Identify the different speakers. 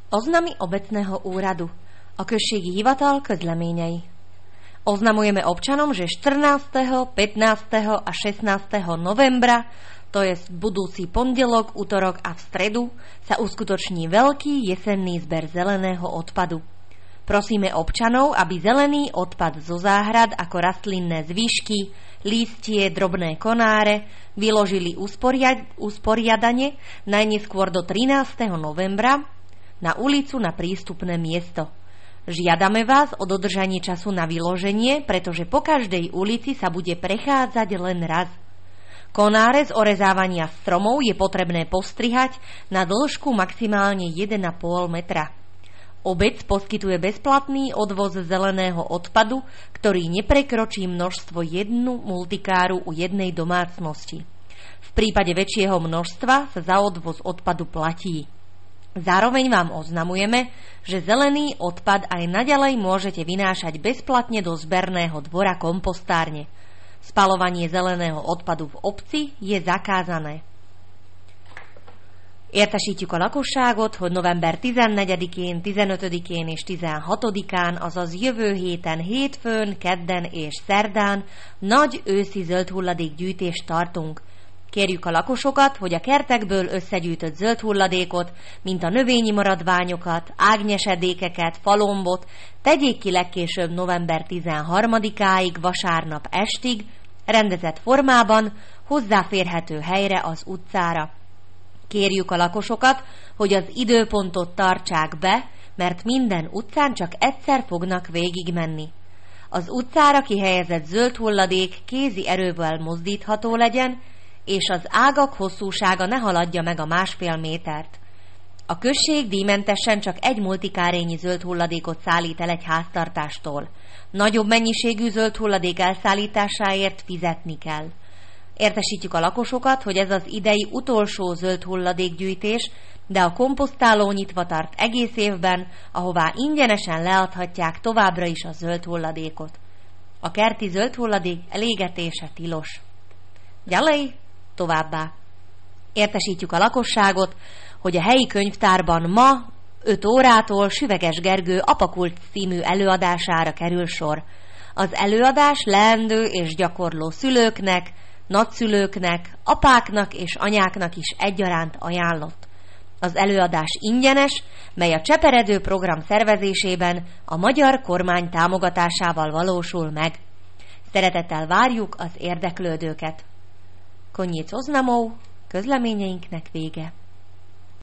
Speaker 1: Oznamy obecného úradu. A községi hivatal közleményei. Oznamujeme občanom, že 14., 15. a 16. novembra, to je budúci pondelok, utorok a v stredu, sa uskutoční veľký jesenný zber zeleného odpadu. Prosíme občanov, aby zelený odpad zo záhrad ako rastlinné zvyšky, lístie, drobné konáre vyložili usporiadane najneskôr do 13. novembra na ulicu na prístupné miesto. Žiadame vás o dodržanie času na vyloženie, pretože po každej ulici sa bude prechádzať len raz. Konáre z orezávania stromov je potrebné postrihať na dĺžku maximálne 1,5 metra. Obec poskytuje bezplatný odvoz zeleného odpadu, ktorý neprekročí množstvo 1 multikáru u jednej domácnosti. V prípade väčšieho množstva sa za odvoz odpadu platí. Zároveň vám oznamujeme, že zelený odpad aj naďalej môžete vynášať bezplatne do zberného dvora kompostárne. Spaľovanie zeleného odpadu v obci je zakázané. Értesítjük a lakosságot, hogy november 14-én, 15-én és 16-án, azaz jövő héten hétfőn, kedden és szerdán nagy őszi zöld hulladékgyűjtést tartunk. Kérjük a lakosokat, hogy a kertekből összegyűjtött zöld hulladékot, mint a növényi maradványokat, ágnyesedékeket, falombot tegyék ki legkésőbb november 13-áig, vasárnap estig, rendezett formában, hozzáférhető helyre az utcára. Kérjük a lakosokat, hogy az időpontot tartsák be, mert minden utcán csak egyszer fognak végigmenni. Az utcára kihelyezett zöld hulladék kézi erővel mozdítható legyen, és az ágak hosszúsága ne haladja meg a 1,5 métert. A község díjmentesen csak 1 multikárényi zöld hulladékot szállít el egy háztartástól. Nagyobb mennyiségű zöld hulladék elszállításáért fizetni kell. Értesítjük a lakosokat, hogy ez az idei utolsó zöld hulladékgyűjtés, de a komposztáló nyitva tart egész évben, ahová ingyenesen leadhatják továbbra is a zöld hulladékot. A kerti zöld hulladék elégetése tilos. Ďalej, továbbá. Értesítjük a lakosságot, hogy a helyi könyvtárban ma 5 órától Süveges Gergő Apakult című előadására kerül sor. Az előadás leendő és gyakorló szülőknek, nagyszülőknek, apáknak és anyáknak is egyaránt ajánlott. Az előadás ingyenes, mely a Cseperedő program szervezésében a magyar kormány támogatásával valósul meg. Szeretettel várjuk az érdeklődőket. Konyic oznamó, közleményeinknek vége.